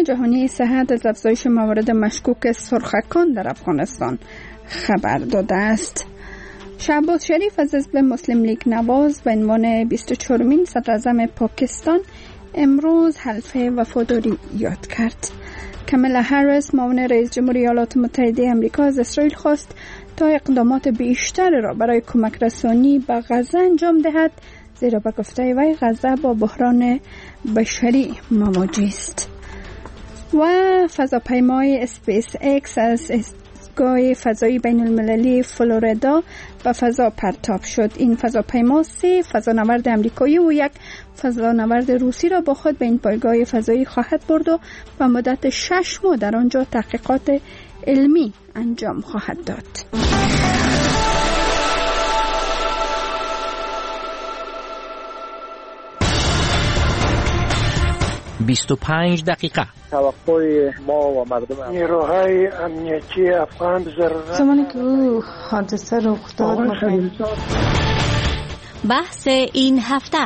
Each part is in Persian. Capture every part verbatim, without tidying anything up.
جهانی صحت از افزایش موارد مشکوک سرخکان در افغانستان خبر داده است. شهباز شریف از حزب مسلم لیگ نواز به عنوان بیست و چهارمین صدر اعظم پاکستان امروز حلف وفاداری یاد کرد. کاملا هریس معاون رئیس جمهور ایالات متحده آمریکا از اسرائیل خواست تا اقدامات بیشتر را برای کمک رسانی به غزه انجام دهد، زیرا به گفته وی غزه با بحران بشری مواجه است. و فضاپیمای اسپیس ایکس از ایستگاه فضایی بین المللی فلوریدا به فضا پرتاب شد. این فضاپیما سه فضانورد امریکایی و یک فضانورد روسی را با خود به این پایگاه فضایی خواهد برد و به مدت شش ماه در آنجا تحقیقات علمی انجام خواهد داد. بیست و پنج دقیقه. توقع ما و مردم نیروهای امنیتی افغان ضرورت زمانی که او حادثه رخ داد بحث این هفته.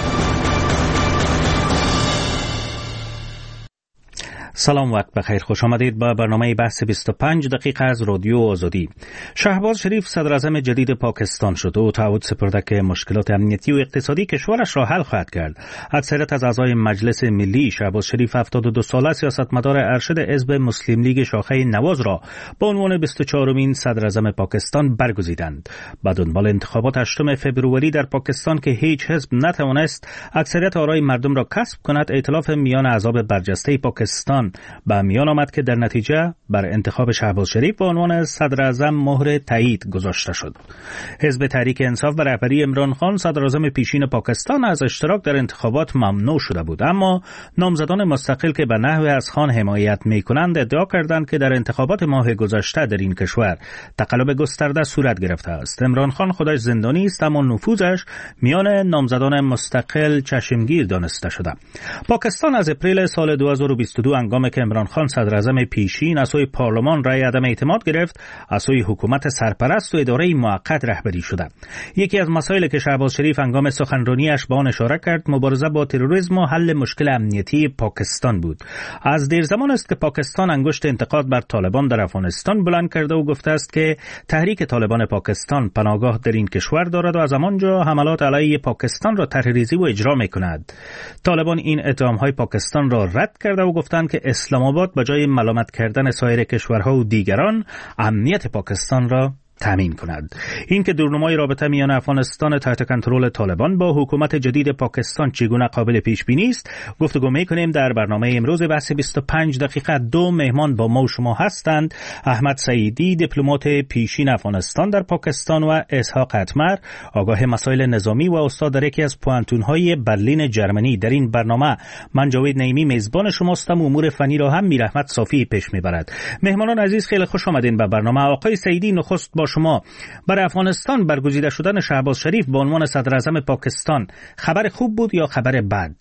سلام، وقت بخیر، خوش آمدید به برنامه بحث بیست و پنج دقیقه از رادیو آزادی. شهباز شریف صدر اعظم جدید پاکستان شد و تعهد سپرده که مشکلات امنیتی و اقتصادی کشورش را حل خواهد کرد. اکثریت از اعضای مجلس ملی شهباز شریف هفتاد و دو ساله سیاستمدار ارشد حزب مسلم لیگ شاخه نواز را به عنوان بیست و چهارمین صدر اعظم پاکستان برگزیدند. به دنبال انتخابات هشتم فوریه در پاکستان که هیچ حزب نتوانست اکثریت آرای مردم را کسب کند، ائتلاف میان احزاب برجسته پاکستان به میان آمد که در نتیجه بر انتخاب شهباز شریف به عنوان صدر اعظم مهر تایید گذاشته شد. حزب تحریک انصاف و رهبری عمران خان صدر اعظم پیشین پاکستان از اشتراک در انتخابات ممنوع شده بود، اما نامزدان مستقل که به نحو از خان حمایت می‌کنند ادعا کردند که در انتخابات ماه گذشته در این کشور تقلب گسترده صورت گرفته است. عمران خان خودش زندانی است، اما نفوذش میان نامزدان مستقل چشمگیر دانسته شده. پاکستان از اپریل سال دو هزار و بیست و دو هنگامی که عمران خان صدر اعظم پیشین از سوی پارلمان رای عدم اعتماد گرفت، از سوی حکومت سرپرست و اداره موقت رهبری شده. یکی از مسائلی که شهباز شریف هنگام سخنرانیش به آن اشاره کرد مبارزه با تروریسم و حل مشکل امنیتی پاکستان بود. از دیر زمان است که پاکستان انگشت انتقاد بر طالبان در افغانستان بلند کرده و گفته است که تحریک طالبان پاکستان پناهگاه در این کشور دارد و از همانجا حملات علیه پاکستان را طرح‌ریزی و اجرا می‌کند. طالبان این اتهام‌های پاکستان را رد کرده و گفتند که اسلام آباد به جای ملامت کردن سایر کشورها و دیگران امنیت پاکستان را تامین کند. این که دورنمای رابطه میان افغانستان تحت کنترل طالبان با حکومت جدید پاکستان چگونه قابل پیش بینی است، گفتگو می‌کنیم در برنامه امروز بحث بیست و پنج دقیقه. دو مهمان با ما و شما هستند: احمد سعیدی، دیپلمات پیشین افغانستان در پاکستان، و اسحاق اتمر، آگاه مسائل نظامی و استاد در یکی از پوانتون‌های برلین جرمنی. در این برنامه من جاوید نعیمی میزبان شماستم و امور فنی را هم میرحمت صافی پیش میبرد. مهمانان عزیز خیلی خوش آمدین به برنامه. آقای سعیدی، نخست با شما. برای افغانستان برگزیده شدن شهباز شریف به عنوان صدر اعظم پاکستان خبر خوب بود یا خبر بد؟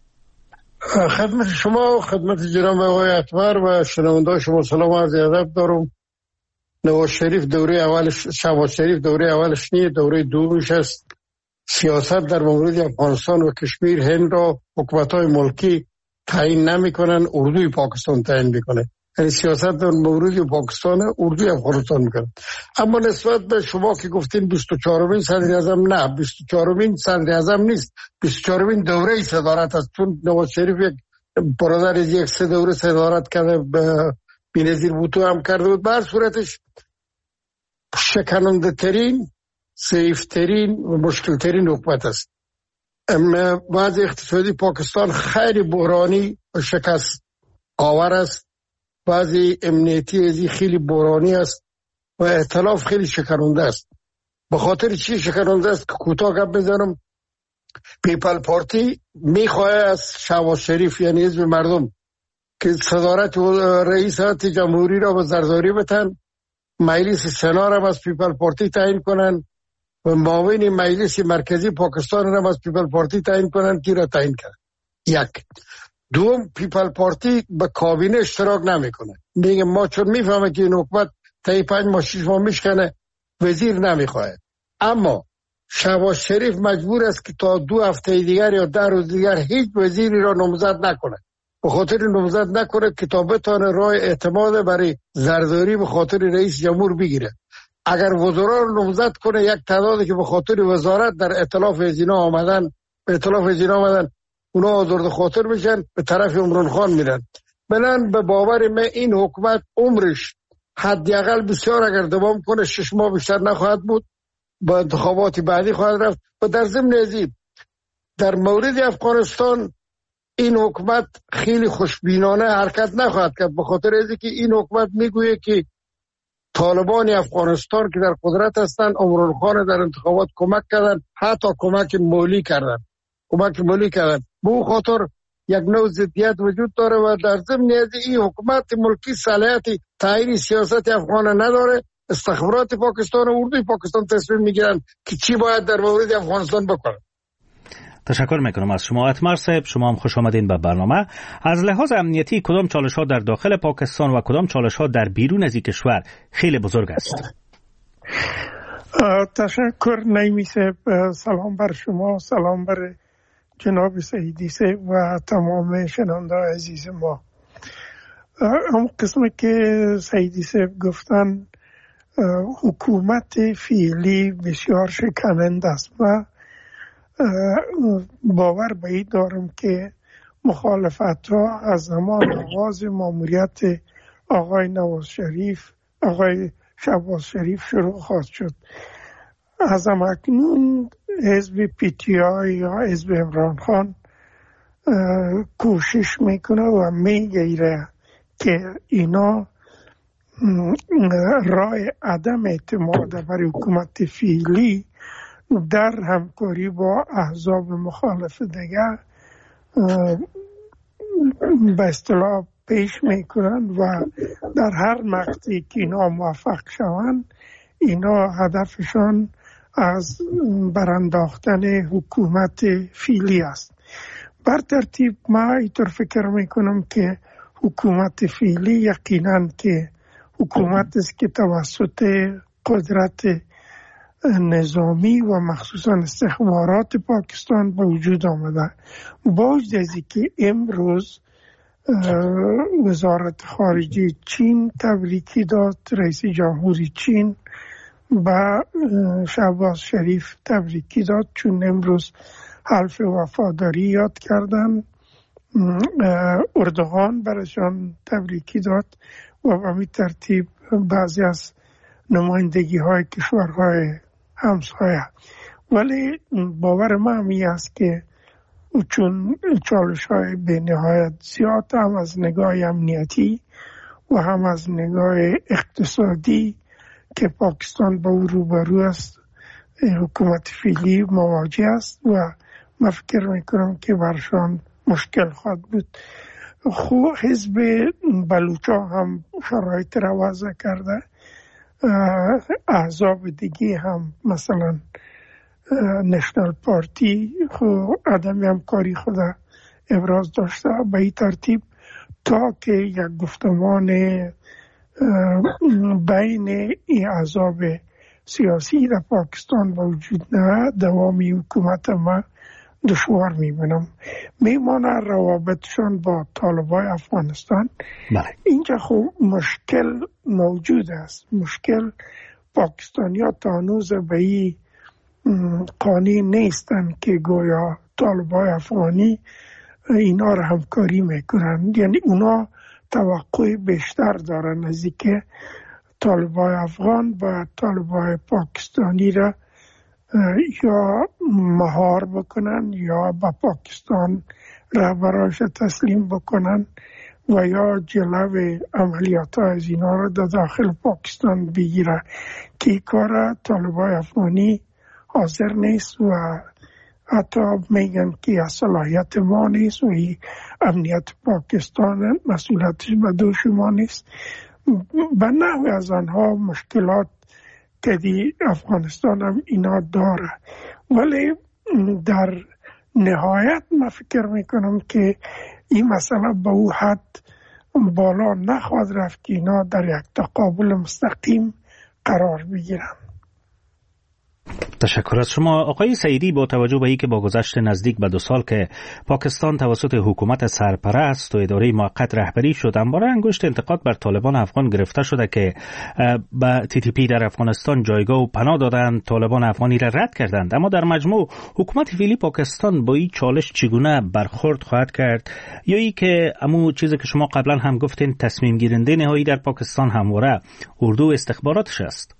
خدمت شما و خدمت جناب آقای اتمر و شنوندگان شما سلام و عرض ادب دارم. نواز شریف دوره اولش، شهباز شریف دوره اولش نیست، دوره دومش است. سیاست در مورد افغانستان و کشمیر هند را حکومت‌های ملکی تعیین نمی‌کنن، اردوی پاکستان تعیین می‌کنه. یعنی سیاست در مورد پاکستان اردوی افغانستان میکنه. اما نسبت به شما که گفتین بیست و چهارمین صدر اعظم، نه، بیست و چهارمین صدر اعظم نیست، بیست و چهارمین دوره صدارت است. چون نواز شریف یک برادر یک سه دوره صدارت کرده، بی‌نظیر بوتو هم کرده بود. به هر صورتش شکننده ترین، ضعیف ترین و مشکل ترین حکومت است. اما وضع اقتصادی پاکستان خیلی بحرانی و شکست آور است. بعضی امنیتی ازی خیلی بحرانی است و ائتلاف خیلی شکننده است. به خاطر چی شکننده است که کوتاه گپ بزنم، پیپل پارتی میخواه از شهباز شریف یعنی حزب مردم که صدارت رئیس هیئت جمهوری را به زرداری بتن، مجلس سنا را از پیپل پارتی تعیین کنن و معاون مجلس مرکزی پاکستان را از پیپل پارتی تعیین کنن. کی را تعیین کرد؟ یک. دوم، پیپل پارتی به کابینه اشتراک نمیکنه. میگه ما چون میفهمه که این حکومت تا پنج ماه شش ماه میشکنه وزیر نمیخواه. اما شهباز شریف مجبور است که تا دو هفته دیگر یا ده روز دیگر هیچ وزیری را نامزد نکنه به خاطر نامزد نکنه که تا بتانه راه اعتماد برای زرداری به خاطر رئیس جمهور بگیره. اگر وزرا رو نامزد کنه یک تعدادی که به خاطر وزارت در ائتلاف زینا آمدن به ائتلاف زینا آمدن اونا آزرده خاطر میشن به طرف عمران خان میرن. بنان به باور من این حکومت عمرش حداقل بسیار اگر دوام کنه شش ماه بیشتر نخواهد بود، با انتخابات بعدی خواهد رفت. و در ضمن ازی در مورد افغانستان این حکومت خیلی خوشبینانه حرکت نخواهد کرد، به خاطر اینکه که این حکومت میگویه که طالبان افغانستان که در قدرت هستند عمران خان در انتخابات کمک کردن، حتی کمک مالی کردن کمک مالی کردن به اون خاطر یک نوع ضدیت وجود داره و در ضمن این حکومت ملکی صلاحیت تعیین سیاست افغان نداره. استخبارات پاکستان و اردوی پاکستان تصمیم میگیرن که چی باید در مورد افغانستان بکنن. تشکر میکنم از شما اتمر صاحب. شما هم خوش آمدین به برنامه. از لحاظ امنیتی کدام چالش ها در داخل پاکستان و کدام چالش ها در بیرون از این کشور خیلی بزرگ است؟ تشکر نعیمی صاحب. سلام بر شما، سلام بر جناب سعیدی صاحب و تمام شنونده عزیز ما. هم قسمی که سعیدی صاحب گفتن حکومت فعلی بسیار شکننده است و باور به این دارم که مخالفت ها از زمان آغاز ماموریت آقای نواز شریف آقای شهباز شریف شروع خواهد شد. از اکنون حزب پی تی آی یا حزب عمران خان کوشش میکنه و میگیره که اینا راه عدم اعتماد بر حکومت فعلی در همکاری با احزاب مخالف دیگر به اصطلاح پیش میکنن و در هر مقطعی که اینا موفق شوند اینا هدفشان از برانداختن حکومت فعلی است. بر ترتیب ما اینطور فکر میکنم که حکومت فعلی یقینا که حکومت است که توسط قدرت نظامی و مخصوصا استخبارات پاکستان به وجود آمده. باز از که امروز وزارت خارجه چین تبریکی داد، رئیس جمهوری چین با شهباز شریف تبریکی داد چون امروز حلف وفاداری یاد کردن. اردوغان برشان تبریکی داد و به می ترتیب بعضی از نمایندگی های کشورهای همسایه. ولی باور من همی است که چون چالش های به نهایت زیاد هم از نگاه امنیتی و هم از نگاه اقتصادی که پاکستان با او روبرو است حکومت فعلی مواجه است و من فکر میکنم که برشان مشکل خواهد بود. خو حزب بلوچا هم شرایط را وضع کرده، احزاب دیگه هم مثلا نشنال پارتی خو عدم همکاری خود ابراز داشته. به این ترتیب تا که یک گفتمان بین این احزاب سیاسی در پاکستان وجود نه دوامی حکومت ما دشوار میبینم. میمانه روابطشان با طالبای افغانستان. بله. اینجا خب مشکل موجود است. مشکل پاکستانی ها تا هنوز به این قانع نیستن که گویا طالبای افغانی اینا را همکاری میکنن. یعنی اونا توقع بیشتر دارن از اینکه طالبای افغان و طالبای پاکستانی را یا مهار بکنن یا با پاکستان رهبراش تسلیم بکنن و یا جلو عملیات ها از اینا را در داخل پاکستان بگیره که کار طالبای افغانی حاضر نیست و حتی میگن که صلاحیت ما نیست و امنیت پاکستان مسئولیتش به دوش ما نیست. به نحو از آنها مشکلات که دی افغانستان هم اینا داره، ولی در نهایت من فکر میکنم که این مسئله به او حد بالا نخواهد رفت که اینا در یک تقابل مستقیم قرار بگیرن. تشکر از شما. آقای سعیدی، با توجه به اینکه با گذشت نزدیک به دو سال که پاکستان توسط حکومت سرپرست و اداره موقت رهبری شد، همواره انگشت انتقاد بر طالبان افغان گرفته شده که به تی تی پی در افغانستان جایگاه و پناه دادند، طالبان افغانی را رد کردند. اما در مجموع حکومت فعلی پاکستان با این چالش چگونه برخورد خواهد کرد؟ یا ای که امو چیزی که شما قبلا هم گفتین، تصمیم گیرنده نهایی در پاکستان همواره اردو استخباراتش است؟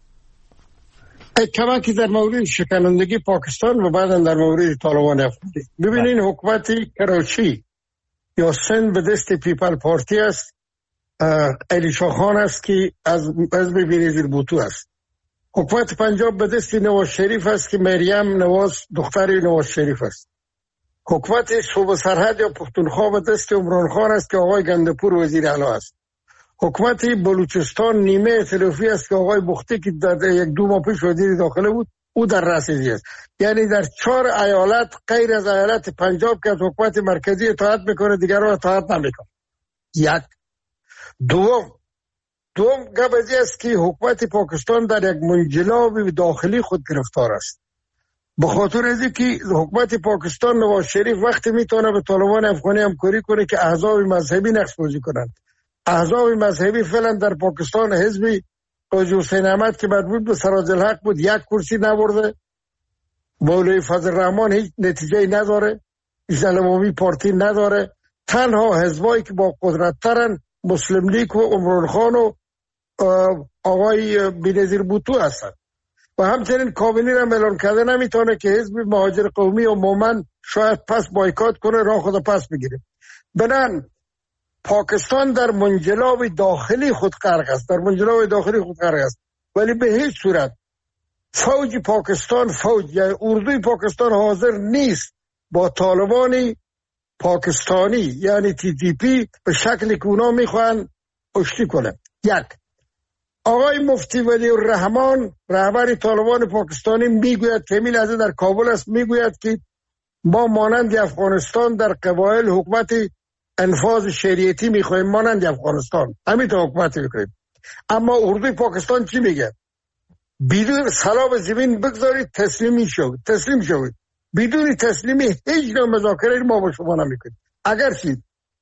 کمکی در مورد شکنندگی پاکستان و بعدا در مورد طالبان افغانی. ببینین حکومت کراچی یا سند به دست پیپل پارتی است، علی شاه خان است که از حزب بینظیر بوتو است. حکومت پنجاب به دست نواز شریف است که مریم نواز دختر نواز شریف است. حکومت صوبه سرحد یا پختونخوا به دست عمران خان است که آقای گندپور وزیر اعلی است. حکومت بلوچستان نیمه ائتلافی است که آقای بختی که در یک دو ماه پیش وزیر داخله بود، او در رأسش است. یعنی در چهار ایالت غیر از ایالت پنجاب که از حکومت مرکزی اطاعت میکنه، دیگران اطاعت نمیکنه. یک دوم دوم گپی است که حکومت پاکستان در یک منجلاب داخلی خود گرفتار است. به خاطر از اینکه حکومت پاکستان نواز شریف وقتی میتونه به طالبان افغانی همکاری کنه که احزاب مذهبی نقش بازی کنند. احزاب مذهبی فعلا در پاکستان حزب قاضی حسین احمد که مربوط به سراج الحق بود یک کرسی نبرده، مولوی فضل الرحمن هیچ نتیجه نداره، اسلامی پارتی نداره. تنها حزبایی که با قدرت ترن مسلم لیگ و عمران خان و آقای بینظیر بوتو هستند و همچنین کابینی را اعلان کرده نمیتونه که حزب مهاجر قومی و مومن شاید پس بایکات کنه، راه خود پس بگیره. بنان پاکستان در منجلاب داخلی خود غرق است، در منجلاب داخلی خود غرق است، ولی به هیچ صورت فوج پاکستان، فوج یا اردوی پاکستان حاضر نیست با طالبان پاکستانی یعنی تی تی پی به شکلی که اونا میخوان آشتی کنه. یک، آقای مفتی ولی الرحمن رهبر طالبان پاکستانی میگوید که همین لحظه در کابل است، میگوید که ما مانند افغانستان در قبایل حکومت انفاذ شریعتی میخوایم، مانند افغانستان همین حکومت میکنیم. اما اردوی پاکستان چی میگه؟ بدون سلام زمین بگذارید تسلیمی شوید، تسلیم شوید. بدون تسلیمی هیچ نوع مذاکره ما با شما نمیکنیم. اگرچه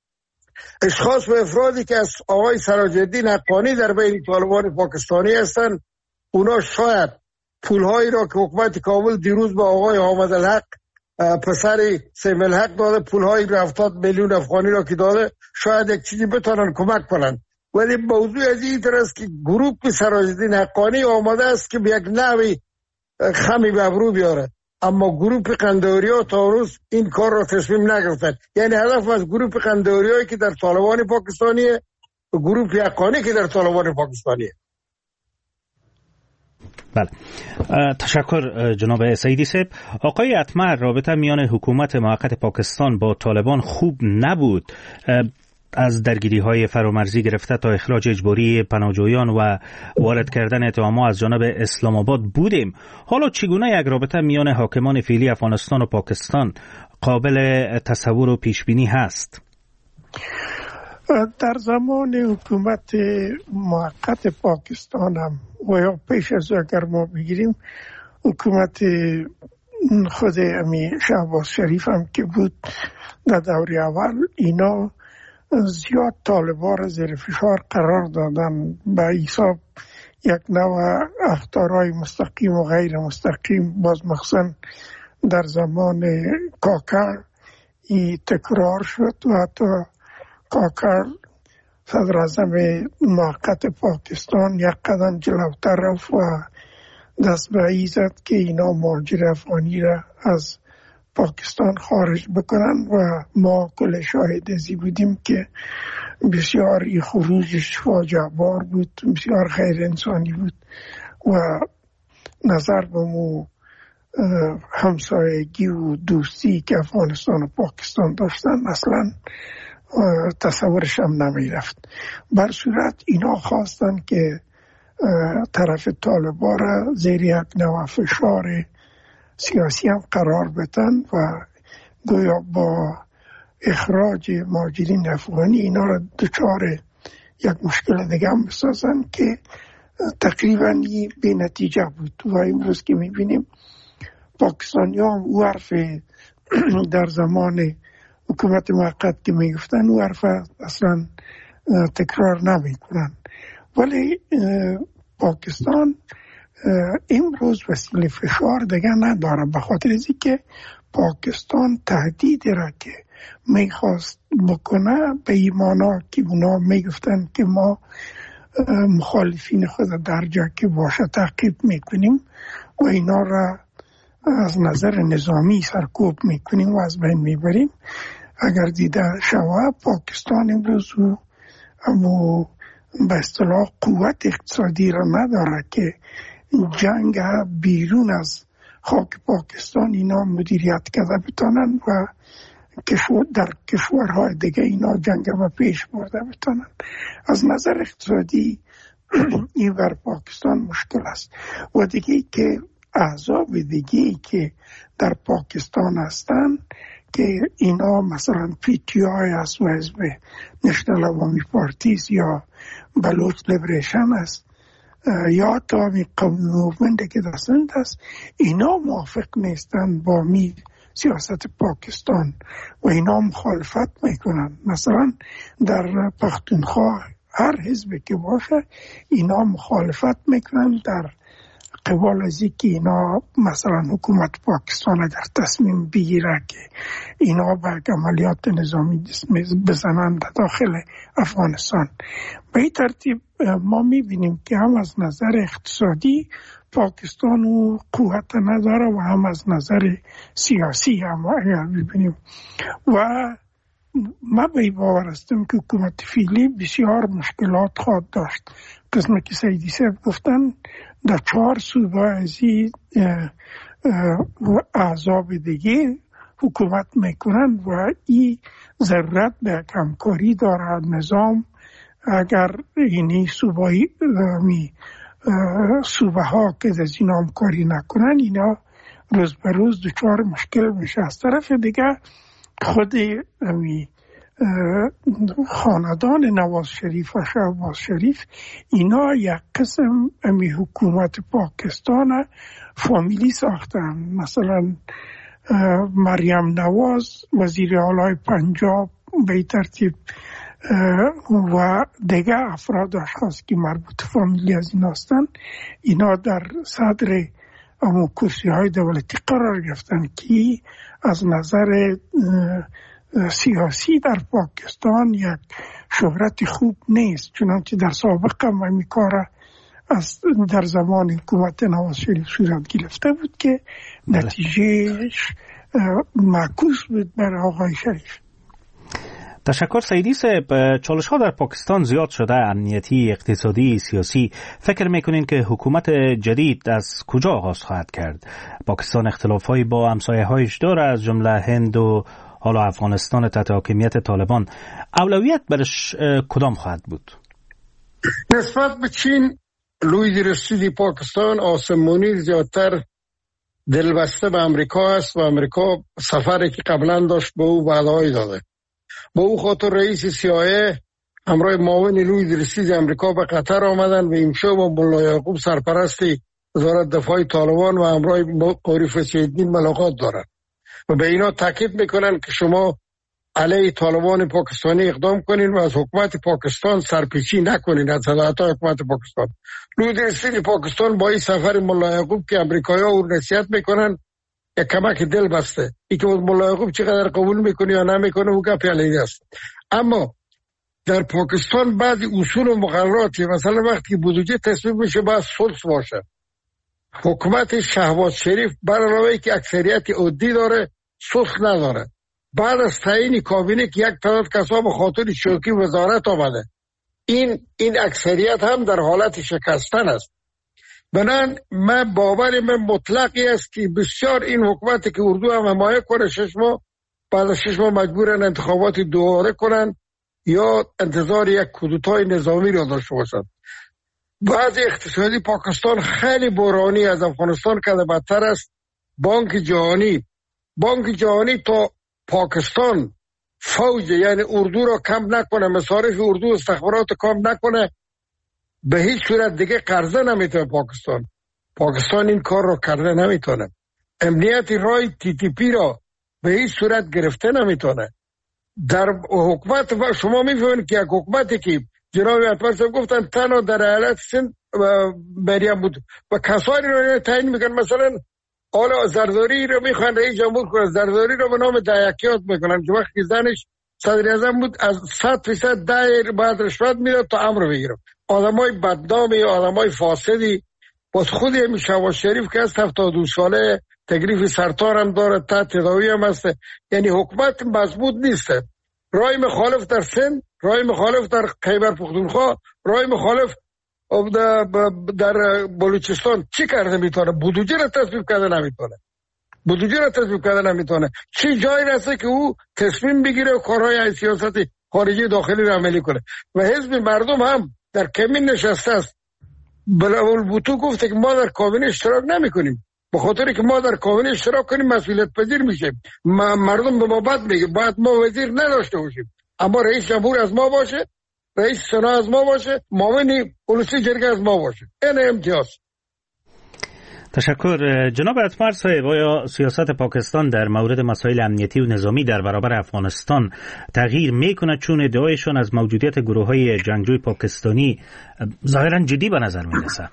اشخاص و افرادی که از آقای سراج الدین حقانی در بین طالبان پاکستانی هستند، اونا شاید پولهایی را که حکومت کابل دیروز با آقای حامد الحق پسر سیم الحق داده، پولهایی به هفتاد میلیون افغانی را که داده، شاید یک چیزی بتونن کمک کنن. ولی موضوع از این طرح است که گروه سراج الدین حقانی آماده است که به یک نوی خمی به ابرو بیاره، اما گروه قندهاریا تا روز این کار را تصمیم نگرفتند. یعنی هدف از گروه قندهاریایی که در طالبان پاکستانیه و گروه حقانی که در طالبان پاکستانیه. بله، تشکر جناب سعیدی صاحب. آقای اتمر، رابطه میان حکومت موقت پاکستان با طالبان خوب نبود، از درگیری های فرامرزی گرفته تا اخراج اجباری پناهجویان و وارد کردن اتهامات از جانب اسلام آباد بودیم. حالا چگونه یک رابطه میان حاکمان فعلی افغانستان و پاکستان قابل تصور و پیش بینی هست؟ در زمان حکومت موقت پاکستان هم و یا پیش از اگر ما بگیریم حکومت خود امی شهباز شریف هم که بود در دوره اول، اینا زیاد طالبان را زیر فشار قرار دادن به حساب یک نوع اخطارهای مستقیم و غیر مستقیم. باز مخصوصا در زمان کاکر ای تکرار شد و حتی کاکر صدر اعظم موقت پاکستان یک قدم جلوتر رفت و دست به ای زد که اینا مهاجر افغانی را از پاکستان خارج بکنن و ما کل شاهد ازی بودیم که بسیار ای خروجش فاجعه بار بود، بسیار غیر انسانی بود و نظر به مو همسایگی و دوستی که افغانستان و پاکستان داشتن اصلا تصورش هم نمی رفت. بر صورت اینا خواستن که طرف طالبان را زیر یک نوع فشار سیاسی هم قرار بدن و گویا با اخراج مهاجرین افغانی اینا را دچار یک مشکل دیگه هم بسازن که تقریبا بی نتیجه بود. و امروز که میبینیم پاکستانی ها او حرف در زمان حکومت موقت که میگفتن او حرف اصلا تکرار نمی کنن. ولی پاکستان امروز وسیله فشار دیگه نداره، به خاطر از اینکه پاکستان تهدید را که میخواست بکنه به ایمانا که اونا میگفتن که ما مخالفین خود در جا که باشه تعقیب میکنیم و اینا را از نظر نظامی سرکوب میکنیم و از بین میبریم. اگر دیده شوه پاکستان امروز او به اصطلاح قوت اقتصادی را نداره که جنگ بیرون از خاک پاکستان اینا مدیریت کرده بتانن و در کشورهای دیگه اینا جنگ را پیش برده بتانن. از نظر اقتصادی این بر پاکستان مشکل است. و دیگه که احزاب دیگه که در پاکستان هستن که اینا مثلا پی تی آی است و حزب نشنال عوامی پارتیز یا بلوچ لیبریشن است یا تا می قومی موومنت که دستند است، اینا موافق نیستن با می سیاست پاکستان و اینا مخالفت میکنن. مثلا در پختونخوا هر حزبی که باشه اینا مخالفت میکنن در قبال از که اینا مثلا حکومت پاکستان اگر تصمیم بگیره که اینا به عملیات نظامی بزنن داخل افغانستان. به این ترتیب ما میبینیم که هم از نظر اقتصادی پاکستان و قوت نداره و هم از نظر سیاسی هم اگر ببینیم. و ما به باور هستم که حکومت فعلی بسیار مشکلات خواهد داشت. قسمه که سیدی صاحب گفتن در چهار صوبه ازی احزاب دیگه حکومت میکنن و این ضرورت به همکاری داره نظام. اگر اینی صوبه صوبه ها که از این همکاری نکنن اینا روز به روز دچار مشکل میشه. از طرف دیگه خود امی خاندان نواز شریف و شهباز شریف اینا یک قسم امی حکومت پاکستان فامیلی ساختن. مثلا مریم نواز وزیر اعلی پنجاب به ترتیب و دیگه افراد اشخاص که مربوط فامیلی از این هستن اینا در صدر اما کرسی های دولتی قرار گرفتن که از نظر سیاسی در پاکستان یک شهرت خوب نیست، چنانچه در سابق هم این کار از در زمان حکومت نواز شریف صورت گرفته بود که نتیجهش معکوس بود بر آقای شریف. تشکر سیدی صاحب. چالش ها در پاکستان زیاد شده، امنیتی، اقتصادی، سیاسی. فکر میکنین که حکومت جدید از کجا آغاز خواهد کرد؟ پاکستان اختلاف های با همسایه هایش داره، از جمله هند و حالا افغانستان تحت حاکمیت طالبان. اولویت برش کدام خواهد بود؟ نسبت به چین لوی رسیدی پاکستان آسمانی زیادتر دلبسته به امریکا است و امریکا سفری که قبلا داشت به او وعده‌ای داده. با او خاطر رئیس سی آی ای همراه معاون لوی رسیدی امریکا به قطر آمدن و امشب با ملا یعقوب سرپرست وزارت دفاع طالبان و همراه قاری فصیح‌الدین ملاقات دارند و به اینا تاکید میکنن که شما علیه طالبان پاکستانی اقدام کنین و از حکومت پاکستان سرپیچی نکنین، از صلاحیت‌های حکومت پاکستان. لوی رسیدی پاکستان با این سفر ملا یعقوب که امریکایی‌ها او نصیحت میکنن یک کمک دل بسته. ای که ملا یعقوب چقدر قبول میکنه یا نمیکنه او گپ علیه است. اما در پاکستان بعضی اصول و مقرراتی، مثلا وقتی بودجه تصویب میشه باید سلس باشه. حکومت شهباز شریف برای که اکثریت عادی داره سلس نداره. بعد از تعیین کابینه که یک تعداد کسا به خاطر شوکی وزارت آمده، این این اکثریت هم در حالت شکستن است. بنان من باور من مطلقی است که بسیار این حکومت که اردو هم حمایه کنه شش ماه بعد از شش ماه مجبورن انتخابات دوباره کنن یا انتظار یک کودتای نظامی را داشته باشند. وضع اقتصادی پاکستان خیلی بحرانی از افغانستان کرده بدتر است. بانک جهانی بانک جهانی تا پاکستان فوج یعنی اردو را کم نکنه، مصارف اردو استخبارات کم نکنه، به هیچ صورت دیگه قرضه نمیتونه پاکستان. پاکستان این کار رو کرده نمیتونه. امنیت رای تی تی پی را به این صورت گرفته نمیتونه. در حکومت و شما میفهمید که یک حکومتی که جناب اطمر صاحب گفتن تنها در ایالت سند مریم بود و کسانی را تعیین میکنن، مثلا حالا زرداری رو میخوان رئیس جمهور کنه، زرداری رو به نام دایکیات میکنن که وقتی زنش صدر اعظم بود از صد فیصد دایر بعد رشوت میداد تا امر بگیرم. آدمای بدنامی، آدمای فاسدی. باز خود همین شهباز شریف که از هفتاد و دو ساله تکلیف سرطان هم داره، تا تداوی هم هست. یعنی حکومت مضبوط نیست. رای مخالف در سند، رای مخالف در خیبر پختونخوا، رای مخالف در بلوچستان چی کرده میتونه؟ بودجه را تصویب کرده نمیتونه. بودجه را تصویب کرده نمیتونه. چی جایی رسه که او تصمیم بگیره و کارهای سیاست خارجی داخلی را عملی کنه؟ و حزب مردم هم در کمین نشسته است. بلاول بوتو گفته که ما در کابینه اشتراک نمی کنیم، به خاطر که ما در کابینه اشتراک کنیم مسئولیت پذیر میشیم. مردم به ما بد میگه، باید ما وزیر نداشته باشیم، اما رئیس جمهور از ما باشه، رئیس سنا از ما باشه، معاون پلیسی جرگه از ما باشه. این امتیاز. تشکر. جناب اطمر صاحب، آیا سیاست پاکستان در مورد مسائل امنیتی و نظامی در برابر افغانستان تغییر میکنه، چون ادعایشان از موجودیت گروه‌های جنگجوی پاکستانی ظاهرا جدی به نظر میرسه؟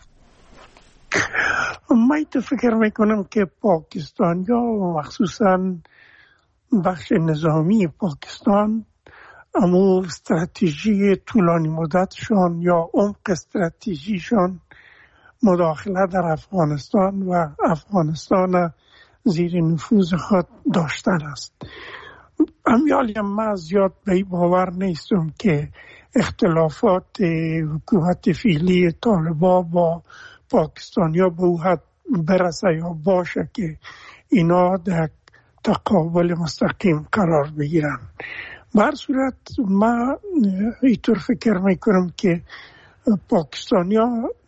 من تو فکر میکنم که پاکستانیا و مخصوصا بخش نظامی پاکستان اما استراتژی طولانی مدتشان یا عمق استراتژیشان مداخله در افغانستان و افغانستان زیر نفوذ خود داشتن است. امیالی من زیاد به این باور نیستم که اختلافات حکومت فعلی طالبان با پاکستانیا به او حد برسه یا باشه که اینا در تقابل مستقیم قرار بگیرن. بر صورت من اینطور فکر میکنم که پاکستانیا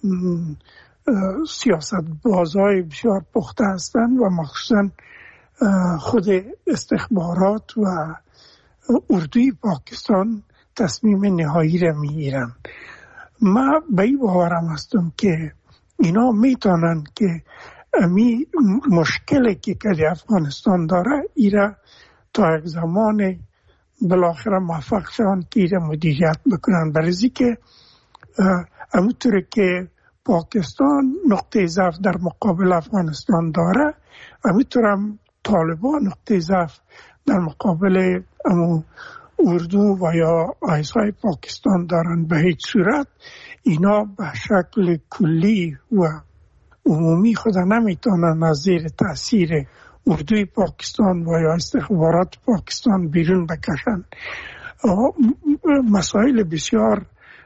سیاست بازای بسیار پخته هستند و مخصوصا خود استخبارات و اردوی پاکستان تصمیم نهایی را میگیرن. من به این باورم هستم که اینا میتونن که امی مشکلی که که افغانستان داره ایره تا یک زمان بالاخره موفق شدن که ایره مدیریت بکنن. برای که همونطور که پاکستان نقطه ضعف در مقابل افغانستان داره، همونطور هم طالبان نقطه ضعف در مقابل امو اردو و یا آیسای پاکستان دارن. به هیچ صورت اینا به شکل کلی و عمومی خود نمیتونن از زیر تاثیر اردوی پاکستان و یا استخبارات پاکستان بیرون بکشن. مسائل بسیار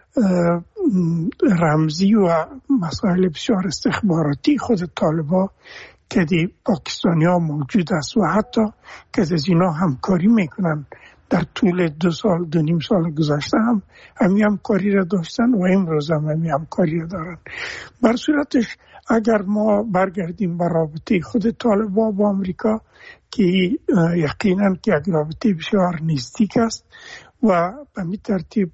رمزی و مسائل بسیار استخباراتی خود طالبان که دی پاکستانی ها موجود است و حتی که از اینا همکاری میکنن در طول دو سال دو نیم سال گذشته هم همی همکاری را داشتن و امروز هم همی همکاری را دارن. بر صورتش اگر ما برگردیم به رابطه خود طالبان با امریکا که یقینا که یک رابطه بسیار نزدیک است و به می ترتیب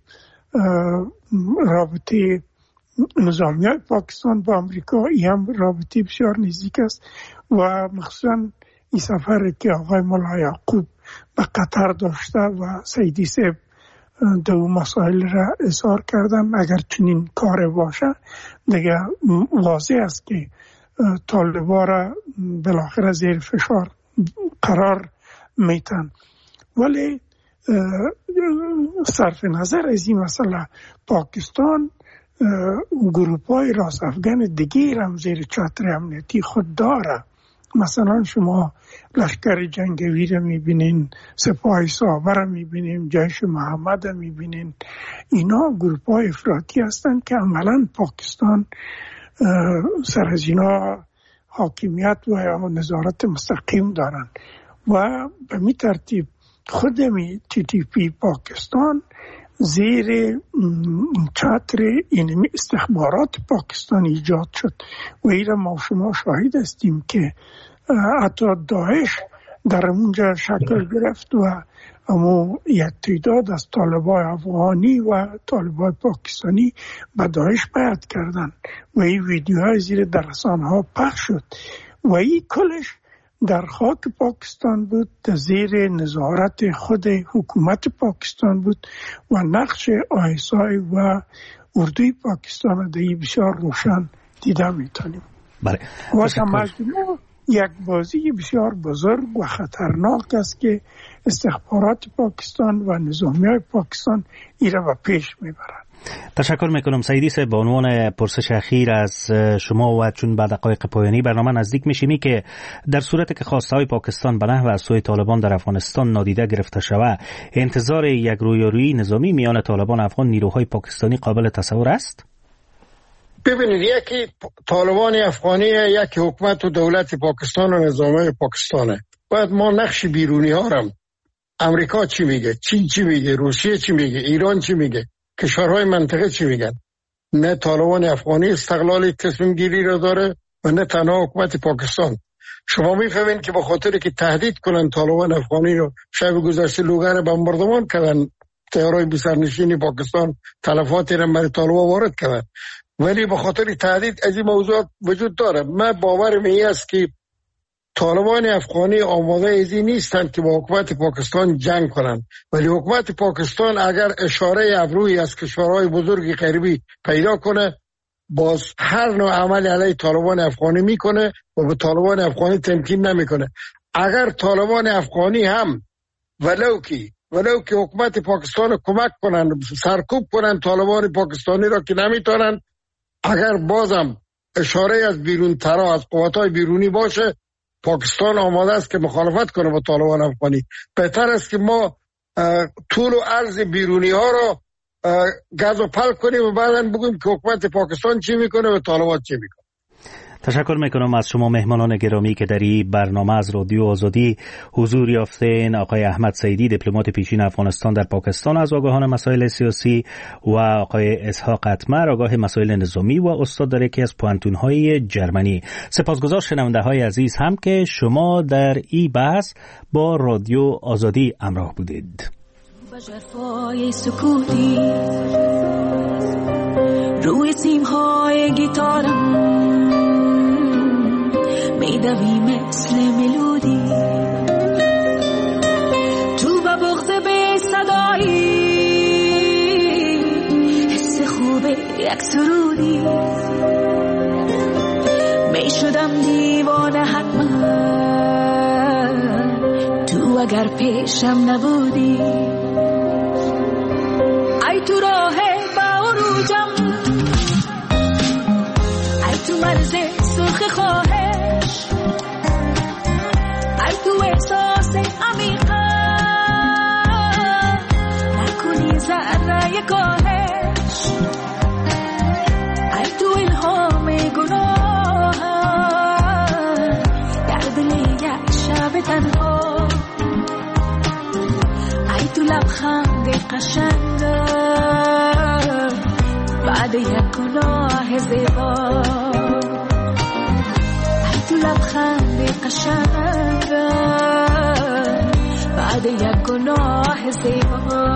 رابطه نظامی های پاکستان با امریکا ای هم رابطه بسیار نزدیک است و مخصوصا این سفر که آقای مولا یعقوب به قطر داشته و سیدی صاحب دو مسائل را اظهار کردن، اگر چنین کار باشه دیگه واضح است که طالبان را بالاخره زیر فشار قرار میتن. ولی صرف نظر از این مسئله پاکستان گروپ های راست افغان دیگه هم زیر چتر امنیتی خود داره. مثلا شما لشکر جنگی را میبینین، سپاه صحابه را میبینین، جیش محمد را میبینین. اینا گروپ های افراطی هستند که عملا پاکستان سر از اینا حاکمیت و یا نظارت مستقیم دارن و به می ترتیب خودمی تی تی پی پاکستان زیر چتر این استخبارات پاکستان ایجاد شد و ایره ما شما شاهد هستیم که حتی داعش در اونجا شکل گرفت و اما یک تعداد از طالبان افغانی و طالبان پاکستانی به داعش بیعت کردن و این ویدیوهای زیر در رسانه‌ها پخش شد و این کلش در خاک پاکستان بود، در زیر نظارت خود حکومت پاکستان بود و نقش آی اس آی و اردوی پاکستان را در بسیار روشن دیده میتونیم. بله. و تمجمع یک بازی بسیار بزرگ و خطرناک است که استخبارات پاکستان و نظامیای پاکستان ایره و پیش میبرند. تشکر میکنم سیدی صاحب. به عنوان پرسش اخیر از شما و چون بعد دقایق پایانی برنامه نزدیک میشیمی که در صورتی که خواسته های پاکستان به نحو از سوی طالبان در افغانستان نادیده گرفته شود، انتظار یک رویارویی نظامی میان طالبان و افغان نیروهای پاکستانی قابل تصور است؟ ببینید، یکی طالبان افغانی، یکی حکومت و دولت پاکستان و نظامی پاکستانه. باید ما نقش بیرونی ها رم، امریکا چی میگه، چین چی میگه، روسیه چی میگه، ایران چی میگه، کشورهای منطقه چی میگن. نه طالبان افغانی استقلال تصمیم گیری را داره و نه تنها حکومت پاکستان. شما میفهمین که به خاطر که تهدید کنن طالبان افغانی رو، شب گذشته لوگر بمباردمان کردن، تیارای بسرنشینی پاکستان تلفاتی را برای طالبان وارد کردن، ولی به خاطر تهدید از این موضوع وجود داره. من باورم این است که طالبان افغانی آماده ازی نیستند که با حکومت پاکستان جنگ کنند، ولی حکومت پاکستان اگر اشاره ابرویی از کشورهای بزرگ غربی پیدا کنه، باز هر نوع عمل علیه طالبان افغانی میکنه و به طالبان افغانی تمکین نمیکنه. اگر طالبان افغانی هم ولو که ولو که حکومت پاکستان رو کمک کنن، سرکوب کنن طالبان پاکستانی را که نمیتونن، اگر بازم اشاره از بیرون ترا از قوت‌های بیرونی باشه، پاکستان آماده است که مخالفت کنه با طالبان افغانی. بهتر است که ما طول و عرض بیرونی ها رو گز و پل کنیم و بعداً بگویم که حکومت پاکستان چی میکنه و طالبان چی میکنه. تشکر میکنم از شما مهمانان گرامی که در این برنامه از رادیو آزادی حضور یافتین. آقای احمد سیدی، دیپلمات پیشین افغانستان در پاکستان از آگاهان مسائل سیاسی، و آقای اسحاق اتمر، آگاه مسائل نظامی و استاد در یکی از پوانتون‌های جرمنی. سپاسگزار شنونده‌های عزیز هم که شما در این بحث با رادیو آزادی همراه بودید. روی سیم‌های گیتارم میدوی مثل ملودی، تو با بغض به صدایی، حس خوبه یک سرودی، میشدم دیوانه حتما تو اگر پیشم نبودی. ای تو راه با عروجم، ای تو مرز سرخ خواهش، ای تو احساس عمیقا نکنی ذره کاهش، ای تو الهام گناه در دل یک شب تنها، ای تو لبخند قشنگ بعد یک گناه زیبا، تو لبخند قشنگ بعد یک گناه زیبا.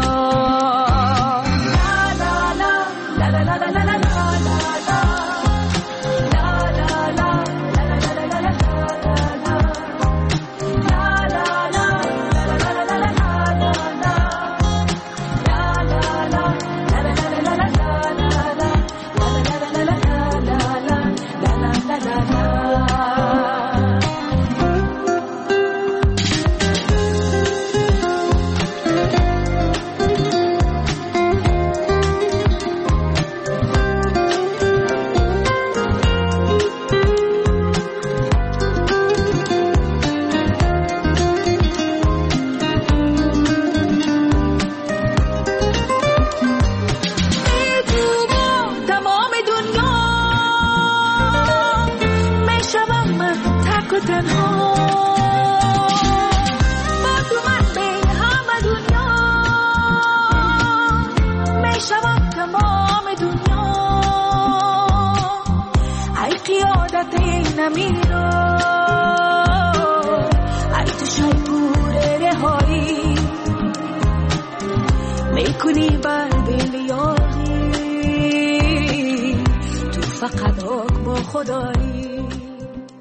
میکنی بر دل یاری، تو فقط حکم خدایی.